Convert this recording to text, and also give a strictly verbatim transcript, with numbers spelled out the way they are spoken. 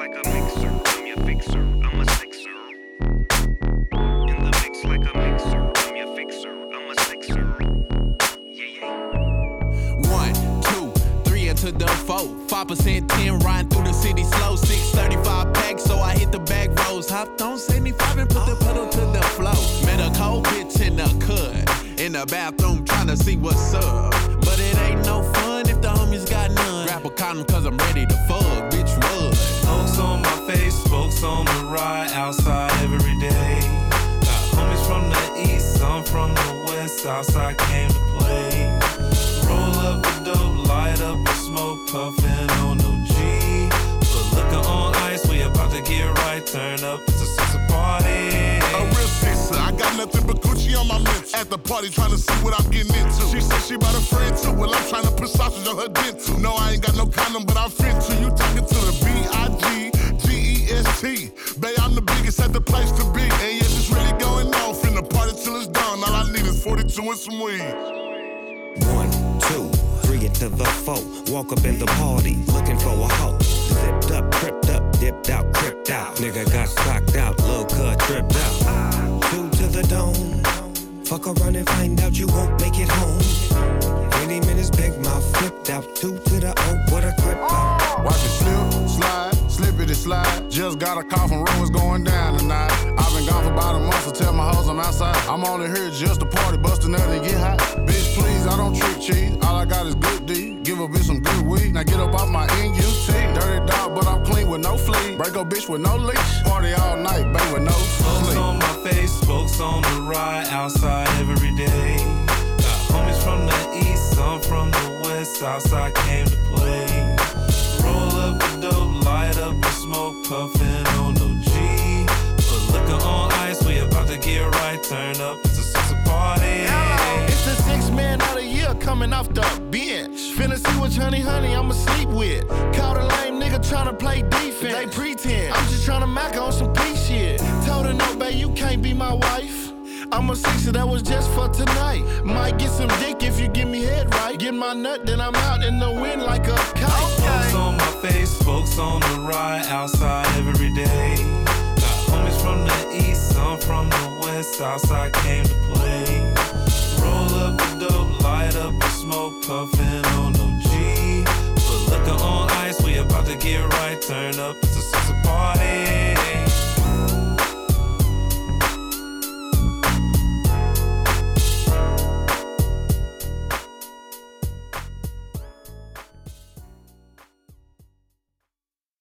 like a mixer, I'm your fixer, I'm a sixer. In the mix like a mixer, I'm your fixer, I'm a sixer. Yeah, yeah. One, two, three into the four. Five percent, ten, riding through the city slow. Six thirty-five pack, so I hit the back roads. Hopped on seventy-five and put the pedal to the floor. Met a cold bitch in the cut, in the bathroom tryna see what's up. But it ain't no fun if the homies got none. Grab a condom cause I'm ready to fuck, bitch, what? Smokes on my face, spokes on the ride, outside every day. Got homies from the east, some from the west, outside came to play. Roll up the dope, light up the smoke, puffin' on no G. Put liquor on ice, we about to get right, turn up, it's a sexy party. A real sister, I got nothing but Gucci on my lips. At the party trying to see what I'm getting into. She said she brought a friend too, well I'm trying to put sausage on her dental. No, I ain't got no condom, but I'm fit to. You talking to the B I G G E S T. Bae, I'm the biggest at the place to be. And yes, it's really going on, from the party till it's done. All I need is forty-two and some weed. One, two, three into the four. Walk up in the party, looking for a hoe. Zipped up, tripped up, dipped out, cripped out. Nigga got socked out, lil' cut tripped out. Two to the dome. Fuck around and find out you won't make it home. twenty minutes, big mouth flipped out. Two to the O, what a grip out. Watch it slip, slide, slippity slide. Just got a call from Rose going down tonight. I've been gone for about a month, so tell my hoes I'm outside. I'm only here just to party, bust a nut and get hot. Bitch, please, I don't trick cheese. All I got is good D. Give a bitch some good weed. Now get up off my N U T. Dirty dog, but I'm clean with no flea. Break a bitch with no leash. Party all night, baby, with no Smokes sleep. on my face, spokes on the ride, outside every day. Got homies from the east, some from the west, outside came to play. Roll up the dope, light up the smoke, puffin' on no G. Put liquor on ice, we about to get right, turn up, it's a sexy party. It's the sixth man of the year coming off the bench. Finna see which honey honey I'ma sleep with. Caught a lame nigga tryna play defense. They pretend I'm just tryna mac on some P shit. Told her no, babe, you can't be my wife. I'm a sixer, that was just for tonight. Might get some dick if you give me head right. Get my nut, then I'm out in the wind like a kite. Smokes on my face, spokes on the ride, outside every day. Got homies from the east, some from the west, outside came to play. Roll up the dope, light up the smoke, puffin' on no G. Put liquor on ice, we about to get right, turn up, it's a sexy party.